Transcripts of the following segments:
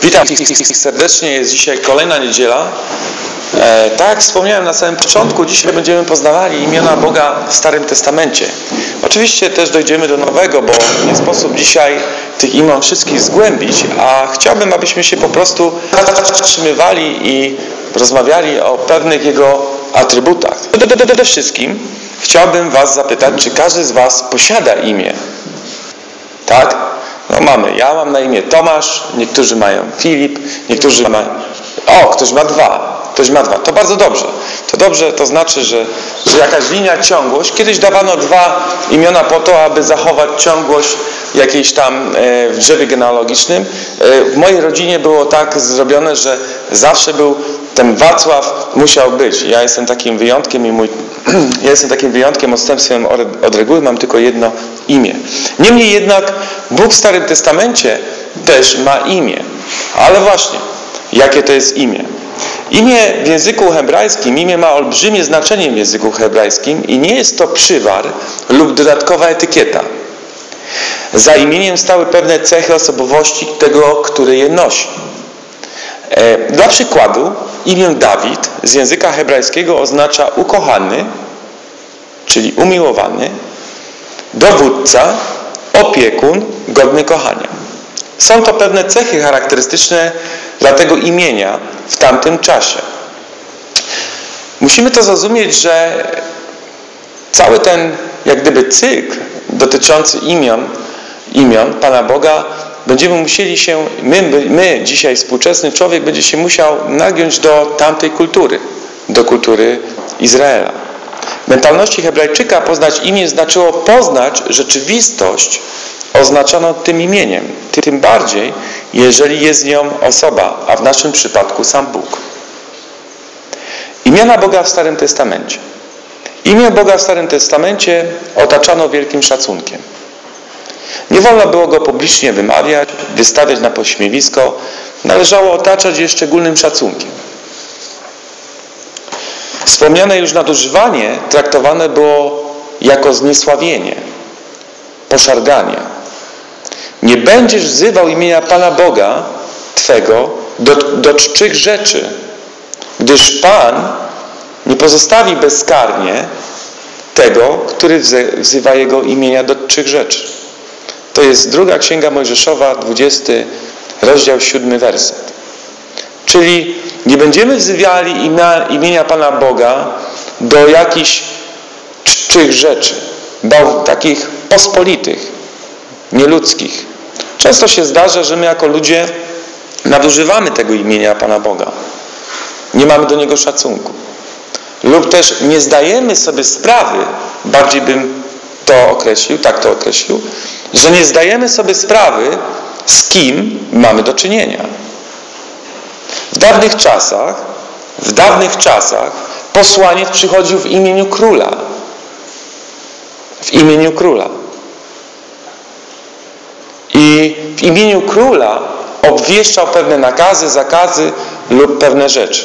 Witam wszystkich serdecznie, jest dzisiaj kolejna niedziela. Tak jak wspomniałem na samym początku, dzisiaj będziemy poznawali imiona Boga w Starym Testamencie. Oczywiście też dojdziemy do Nowego, bo nie sposób dzisiaj tych imion wszystkich zgłębić, a chciałbym, abyśmy się po prostu zatrzymywali i rozmawiali o pewnych Jego atrybutach. Przede wszystkim chciałbym Was zapytać, czy każdy z Was posiada imię? Tak? No mamy. Ja mam na imię Tomasz, niektórzy mają Filip, niektórzy mają... ktoś ma dwa. Ktoś ma dwa. To bardzo dobrze. To dobrze, to znaczy, że jakaś linia, ciągłość. Kiedyś dawano dwa imiona po to, aby zachować ciągłość jakiejś tam w drzewie genealogicznym. W mojej rodzinie było tak zrobione, że zawsze był ten Wacław musiał być. Ja jestem takim wyjątkiem ja jestem takim wyjątkiem, odstępstwem od reguły, mam tylko jedno imię. Niemniej jednak Bóg w Starym Testamencie też ma imię. Ale właśnie, jakie to jest imię? Imię w języku hebrajskim, imię ma olbrzymie znaczenie w języku hebrajskim i nie jest to przywar lub dodatkowa etykieta. Za imieniem stały pewne cechy osobowości tego, który je nosi. Dla przykładu, imię Dawid z języka hebrajskiego oznacza ukochany, czyli umiłowany, dowódca, opiekun, godny kochania. Są to pewne cechy charakterystyczne dla tego imienia w tamtym czasie. Musimy to zrozumieć, że cały ten jak gdyby cykl dotyczący imion Pana Boga będziemy musieli się, my dzisiaj współczesny człowiek będzie się musiał nagiąć do tamtej kultury, do kultury Izraela. W mentalności Hebrajczyka poznać imię znaczyło poznać rzeczywistość oznaczoną tym imieniem. Tym bardziej, jeżeli jest nią osoba, a w naszym przypadku sam Bóg. Imiona Boga w Starym Testamencie. Imię Boga w Starym Testamencie otaczano wielkim szacunkiem. Nie wolno było go publicznie wymawiać, wystawiać na pośmiewisko. Należało otaczać je szczególnym szacunkiem. Wspomniane już nadużywanie traktowane było jako zniesławienie, poszarganie. Nie będziesz wzywał imienia Pana Boga Twego do czczych rzeczy, gdyż Pan nie pozostawi bezkarnie tego, który wzywa Jego imienia do czczych rzeczy. To jest 2 Księga Mojżeszowa, 20 rozdział 7 werset. Czyli nie będziemy wzywali imienia Pana Boga do jakichś czczych rzeczy, do takich pospolitych, nieludzkich. Często się zdarza, że my jako ludzie nadużywamy tego imienia Pana Boga. Nie mamy do Niego szacunku. Lub też nie zdajemy sobie sprawy, bardziej bym to określił, że nie zdajemy sobie sprawy, z kim mamy do czynienia. W dawnych czasach posłaniec przychodził w imieniu króla. W imieniu króla. I w imieniu króla obwieszczał pewne nakazy, zakazy lub pewne rzeczy.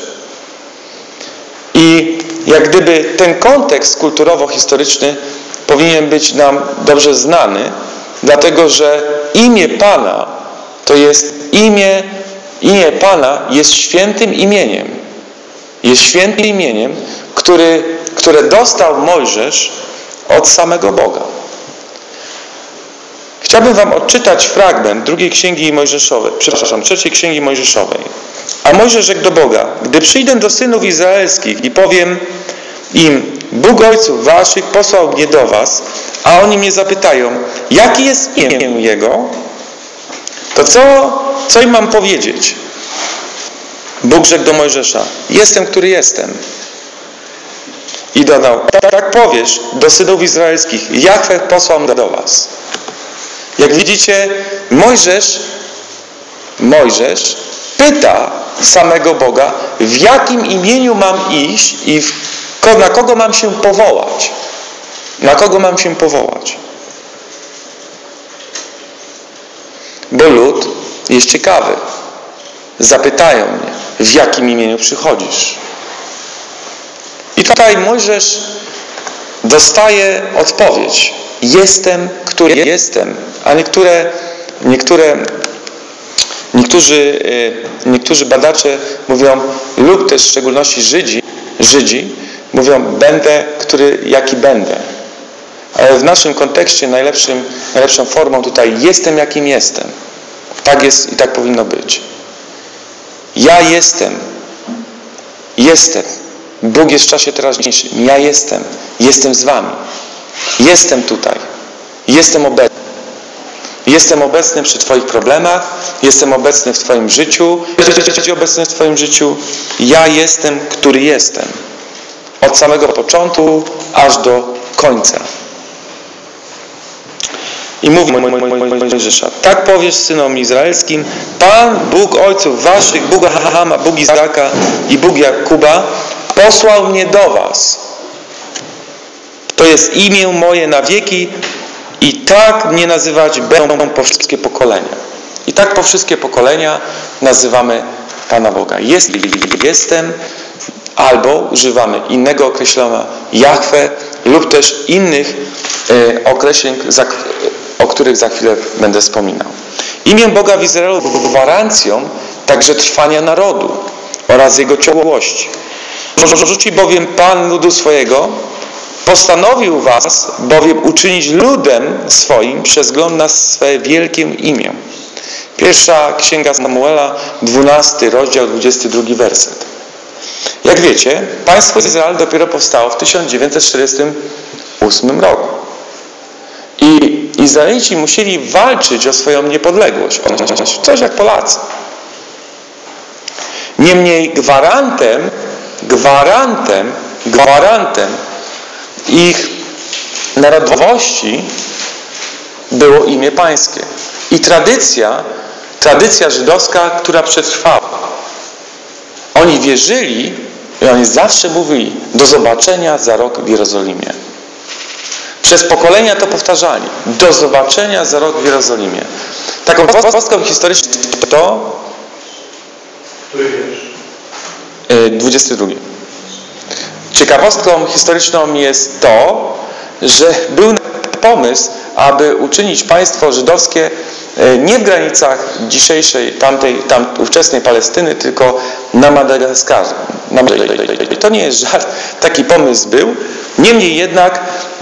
I jak gdyby ten kontekst kulturowo-historyczny powinien być nam dobrze znany, dlatego że imię Pana to jest imię Pana jest świętym imieniem. Jest świętym imieniem, które dostał Mojżesz od samego Boga. Chciałbym Wam odczytać fragment 3 Księgi Mojżeszowej. A Mojżesz rzekł do Boga: gdy przyjdę do synów izraelskich i powiem im: Bóg ojców waszych posłał mnie do was, a oni mnie zapytają: jaki jest imię Jego? To co im mam powiedzieć? Bóg rzekł do Mojżesza: jestem, który jestem. I dodał: tak powiesz do synów izraelskich: Jahwe posłał mnie do was. Jak widzicie, Mojżesz pyta samego Boga, w jakim imieniu mam iść i na kogo mam się powołać. Na kogo mam się powołać? Bo lud jest ciekawy. Zapytają mnie, w jakim imieniu przychodzisz. I tutaj Mojżesz dostaje odpowiedź. Jestem, który jestem. A niektóre Niektórzy badacze mówią, lub też w szczególności Żydzi mówią, będę, jaki będę. Ale w naszym kontekście najlepszą formą tutaj jestem, jakim jestem. Tak jest i tak powinno być. Ja jestem. Bóg jest w czasie teraźniejszym. Ja jestem z wami. Jestem tutaj. Jestem obecny. Jestem obecny przy twoich problemach. Jestem obecny w twoim życiu. Jesteś obecny w twoim życiu. Ja jestem, który jestem. Od samego początku aż do końca. I mówi Mojżesza, tak powiesz synom izraelskim, Pan, Bóg ojców waszych, Bóg Abrahama, Bóg Izaka i Bóg Jakuba, posłał mnie do was. To jest imię moje na wieki i tak mnie nazywać będą po wszystkie pokolenia. I tak po wszystkie pokolenia nazywamy Pana Boga. Jestem, albo używamy innego określenia Jahwe lub też innych określeń, o których za chwilę będę wspominał. Imię Boga w Izraelu było gwarancją także trwania narodu oraz jego ciągłości. Rzuci bowiem Pan ludu swojego, postanowił was bowiem uczynić ludem swoim przez wzgląd na swe wielkie imię. Pierwsza Księga Samuela, 12 rozdział, 22 werset. Jak wiecie, państwo Izrael dopiero powstało w 1948 roku. I Izraelici musieli walczyć o swoją niepodległość. Coś jak Polacy. Niemniej gwarantem ich narodowości było imię pańskie. I tradycja żydowska, która przetrwała. Oni wierzyli i oni zawsze mówili, do zobaczenia za rok w Jerozolimie. Przez pokolenia to powtarzali. Do zobaczenia za rok w Jerozolimie. Taką ciekawostką historyczną to 22. Ciekawostką historyczną jest to, że był pomysł, aby uczynić państwo żydowskie nie w granicach dzisiejszej, ówczesnej Palestyny, tylko na Madagaskarze. To nie jest żart. Taki pomysł był. Niemniej jednak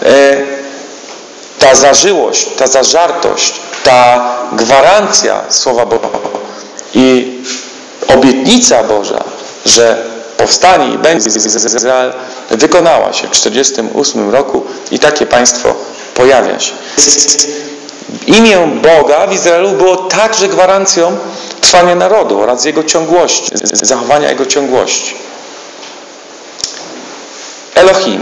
ta zażyłość, ta zażartość, ta gwarancja Słowa Boga i obietnica Boża, że powstanie i będzie Izrael, wykonała się w 1948 roku i takie państwo pojawia się. Imię Boga w Izraelu było także gwarancją trwania narodu oraz jego ciągłości, zachowania jego ciągłości. Elohim.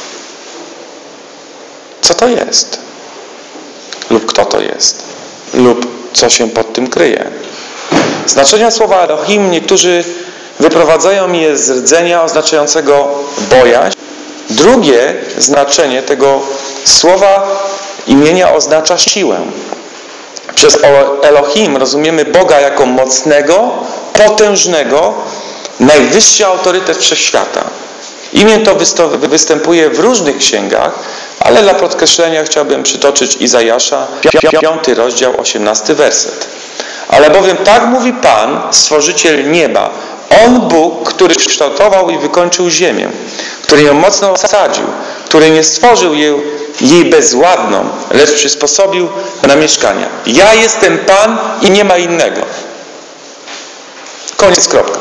Co to jest? Lub kto to jest? Lub co się pod tym kryje? Znaczenia słowa Elohim niektórzy wyprowadzają je z rdzenia oznaczającego bojaźń. Drugie znaczenie tego słowa imienia oznacza siłę. Przez Elohim rozumiemy Boga jako mocnego, potężnego, najwyższy autorytet wszechświata. Imię to występuje w różnych księgach, ale dla podkreślenia chciałbym przytoczyć Izajasza, 5 rozdział, 18 werset. Ale bowiem tak mówi Pan, Stworzyciel nieba, On Bóg, który kształtował i wykończył ziemię, który ją mocno osadził, który nie stworzył jej bezładną, lecz przysposobił na mieszkania. Ja jestem Pan i nie ma innego. Koniec, kropka.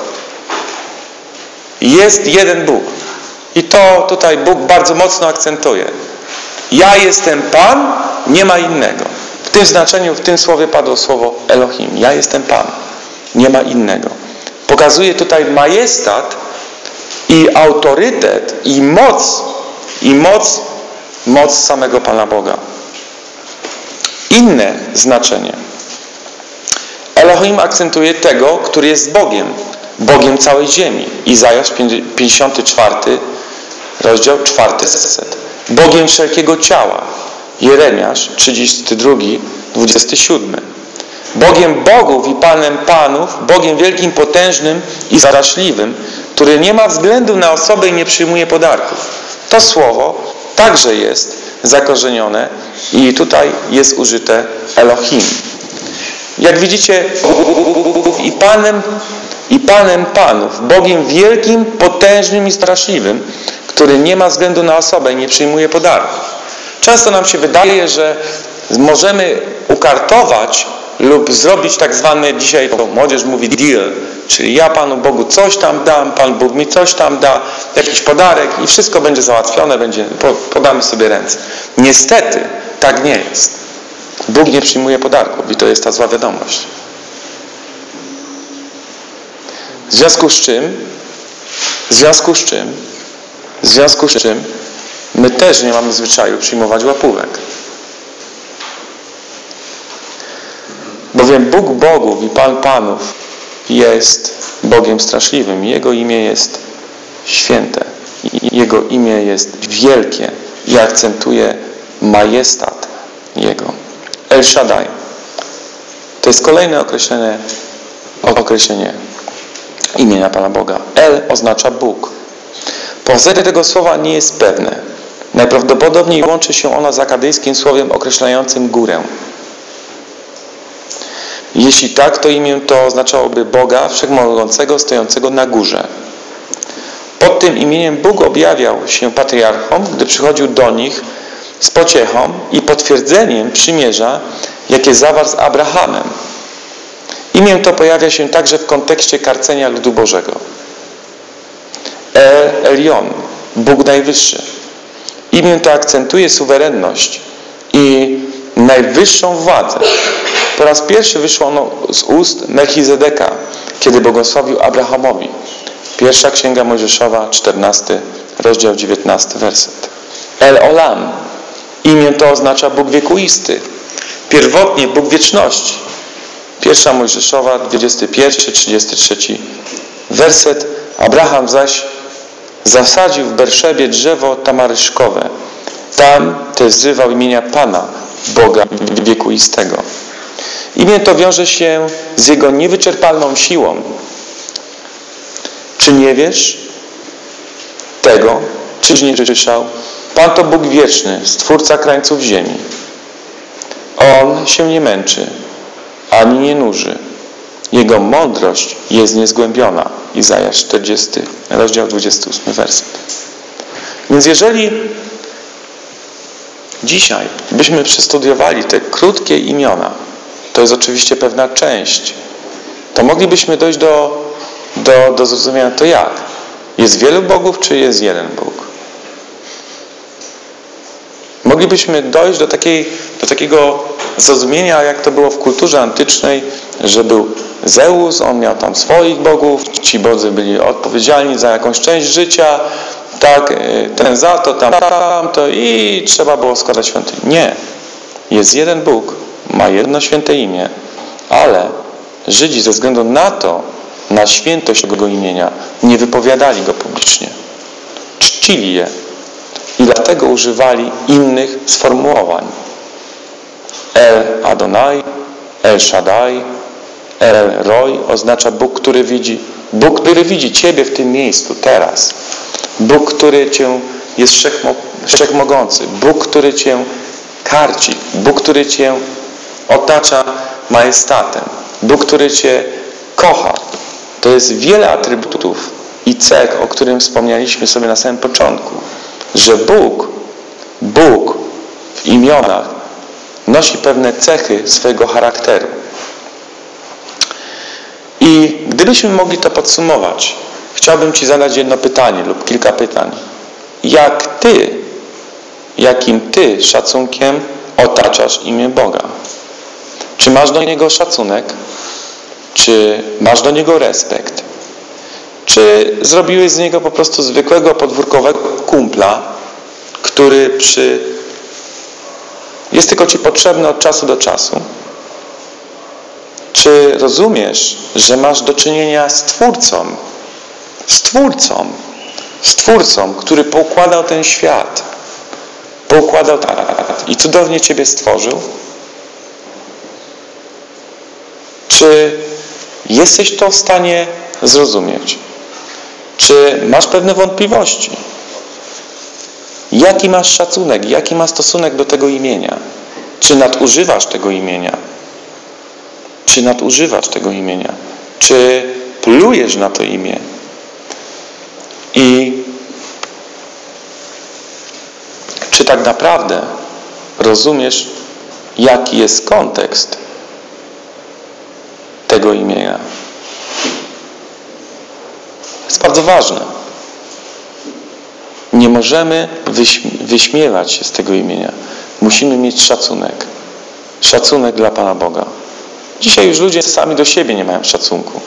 Jest jeden Bóg. I to tutaj Bóg bardzo mocno akcentuje. Ja jestem Pan, nie ma innego. W tym znaczeniu, w tym słowie padło słowo Elohim. Ja jestem Pan, nie ma innego. Pokazuje tutaj majestat i autorytet i moc samego Pana Boga. Inne znaczenie. Elohim akcentuje tego, który jest Bogiem. Bogiem całej ziemi. Izajasz 54, rozdział 4 werset. Bogiem wszelkiego ciała. Jeremiasz 32, 27. Bogiem bogów i Panem panów, Bogiem wielkim, potężnym i zaraźliwym, który nie ma względu na osobę i nie przyjmuje podarków. To słowo także jest zakorzenione i tutaj jest użyte Elohim. Jak widzicie, i Panem Panów, Bogiem wielkim, potężnym i straszliwym, który nie ma względu na osobę i nie przyjmuje podarków. Często nam się wydaje, że możemy ukartować lub zrobić tak zwany, dzisiaj to młodzież mówi deal, czyli ja Panu Bogu coś tam dam, Pan Bóg mi coś tam da, jakiś podarek i wszystko będzie załatwione, podamy sobie ręce. Niestety tak nie jest. Bóg nie przyjmuje podarków i to jest ta zła wiadomość. W związku z czym my też nie mamy zwyczaju przyjmować łapówek. Bowiem Bóg Bogów i Pan Panów jest Bogiem straszliwym. Jego imię jest święte. Jego imię jest wielkie i akcentuje majestat Jego. El Shaddai. To jest kolejne określenie imienia Pana Boga. El oznacza Bóg. Pochodzenie tego słowa nie jest pewne. Najprawdopodobniej łączy się ono z akadyjskim słowem określającym górę. Jeśli tak, to imię to oznaczałoby Boga Wszechmogącego stojącego na górze. Pod tym imieniem Bóg objawiał się patriarchom, gdy przychodził do nich z pociechą i potwierdzeniem przymierza, jakie zawarł z Abrahamem. Imię to pojawia się także w kontekście karcenia ludu Bożego. El Elyon, Bóg Najwyższy. Imię to akcentuje suwerenność i najwyższą władzę. Po raz pierwszy wyszło ono z ust Melchizedeka, kiedy błogosławił Abrahamowi. Pierwsza Księga Mojżeszowa, 14 rozdział 19 werset. El Olam. Imię to oznacza Bóg wiekuisty. Pierwotnie Bóg wieczności. Pierwsza Mojżeszowa, 21, 33 werset. Abraham zaś zasadził w Berszebie drzewo tamaryszkowe. Tam też wzywał imienia Pana, Boga wiekuistego. Imię to wiąże się z Jego niewyczerpalną siłą. Czy nie wiesz tego? Czyż nie słyszał? Pan to Bóg wieczny, Stwórca krańców ziemi. On się nie męczy, ani nie nuży. Jego mądrość jest niezgłębiona. Izajasz 40, rozdział 28, werset. Więc jeżeli dzisiaj byśmy przestudiowali te krótkie imiona, to jest oczywiście pewna część, to moglibyśmy dojść do zrozumienia to jak. Jest wielu bogów, czy jest jeden Bóg? Moglibyśmy dojść do takiego zrozumienia, jak to było w kulturze antycznej, że był Zeus, on miał tam swoich bogów, ci bodzy byli odpowiedzialni za jakąś część życia, tak, ten za to, tamto i trzeba było składać świątynię. Nie. Jest jeden Bóg, ma jedno święte imię, ale Żydzi ze względu na świętość Jego imienia, nie wypowiadali Go publicznie. Czcili je i dlatego używali innych sformułowań. El Adonai, El Shaddai, El Roi oznacza Bóg, który widzi. Bóg, który widzi Ciebie w tym miejscu, teraz. Bóg, który Cię jest wszechmogący. Bóg, który Cię karci. Bóg, który Cię otacza majestatem. Bóg, który Cię kocha. To jest wiele atrybutów i cech, o którym wspomnieliśmy sobie na samym początku. Że Bóg w imionach nosi pewne cechy swojego charakteru. I gdybyśmy mogli to podsumować, chciałbym Ci zadać jedno pytanie lub kilka pytań. Jakim Ty szacunkiem otaczasz imię Boga? Czy masz do Niego szacunek? Czy masz do Niego respekt? Czy zrobiłeś z Niego po prostu zwykłego podwórkowego kumpla, który jest tylko Ci potrzebny od czasu do czasu? Czy rozumiesz, że masz do czynienia z Stwórcą, który poukładał ten świat, i cudownie Ciebie stworzył? Czy jesteś to w stanie zrozumieć? Czy masz pewne wątpliwości? Jaki masz szacunek? Jaki masz stosunek do tego imienia? Czy nadużywasz tego imienia? Czy nadużywasz tego imienia? Czy plujesz na to imię? I czy tak naprawdę rozumiesz, jaki jest kontekst tego imienia? To jest bardzo ważne. Nie możemy wyśmiewać się z tego imienia. Musimy mieć szacunek. Szacunek dla Pana Boga. Dzisiaj już ludzie sami do siebie nie mają szacunku.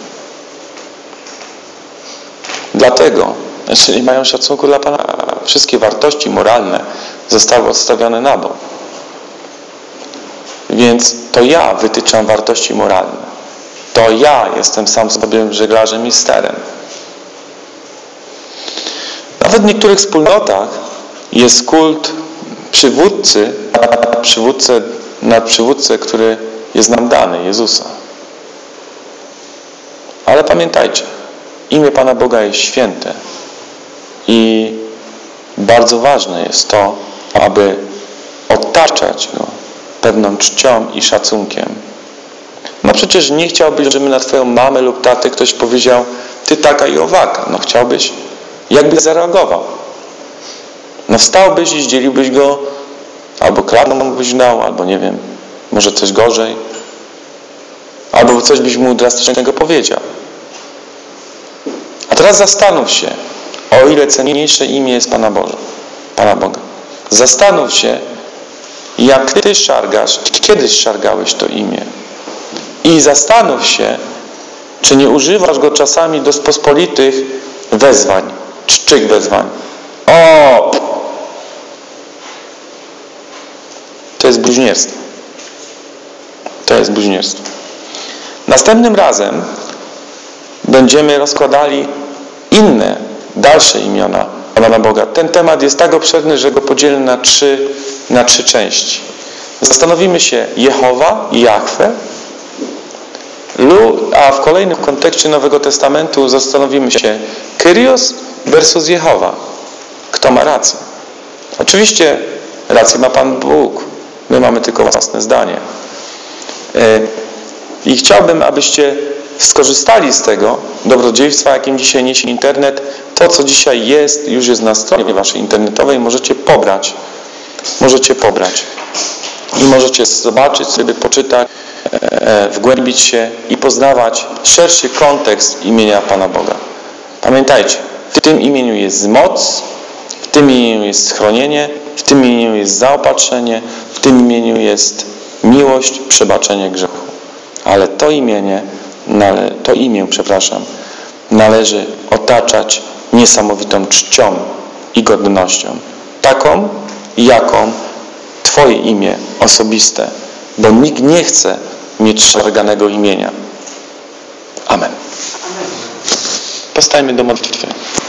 Dlatego, że nie mają szacunku dla Pana Boga. Wszystkie wartości moralne zostały odstawione na bok. Więc to ja wytyczam wartości moralne. To ja jestem sam sobie żeglarzem i sterem. Nawet w niektórych wspólnotach jest kult przywódcy, który jest nam dany, Jezusa. Ale pamiętajcie, imię Pana Boga jest święte i bardzo ważne jest to, aby otaczać Go pewną czcią i szacunkiem. No przecież nie chciałbyś, żeby na Twoją mamę lub tatę ktoś powiedział: ty taka i owaka. No chciałbyś? Jakbyś zareagował? No wstałbyś i zdzieliłbyś go, albo klatną byś dał, albo nie wiem, może coś gorzej, albo coś byś mu drastycznego powiedział. A teraz zastanów się, o ile cenniejsze imię jest Pana Boga. Zastanów się, jak Ty szargasz, kiedyś szargałeś to imię. I zastanów się, czy nie używasz go czasami do pospolitych wezwań, czczych wezwań. O! To jest bluźnierstwo. To jest bluźnierstwo. Następnym razem będziemy rozkładali inne, dalsze imiona Pana Boga. Ten temat jest tak obszerny, że go podzielę na trzy części. Zastanowimy się Jehowa i Jahwe, a w kolejnym kontekście Nowego Testamentu zastanowimy się Kyrios versus Jehowa. Kto ma rację? Oczywiście rację ma Pan Bóg. My mamy tylko własne zdanie. I chciałbym, abyście skorzystali z tego dobrodziejstwa, jakim dzisiaj niesie internet. To, co dzisiaj jest, już jest na stronie waszej internetowej. Możecie pobrać. I możecie zobaczyć sobie, poczytać, wgłębić się i poznawać szerszy kontekst imienia Pana Boga. Pamiętajcie, w tym imieniu jest moc, w tym imieniu jest schronienie, w tym imieniu jest zaopatrzenie, w tym imieniu jest miłość, przebaczenie grzechu. Ale to imię, należy otaczać niesamowitą czcią i godnością. Taką, jaką Twoje imię osobiste, bo nikt nie chce mieć szarganego imienia. Amen. Powstańmy do modlitwy.